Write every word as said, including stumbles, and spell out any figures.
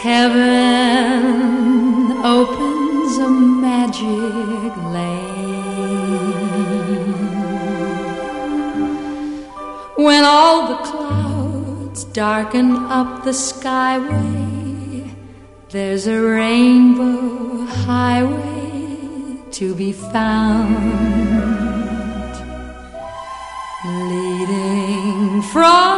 Heaven opens a magic lane when all the clouds darken up the skyway. There's a rainbow highway to be found, leading from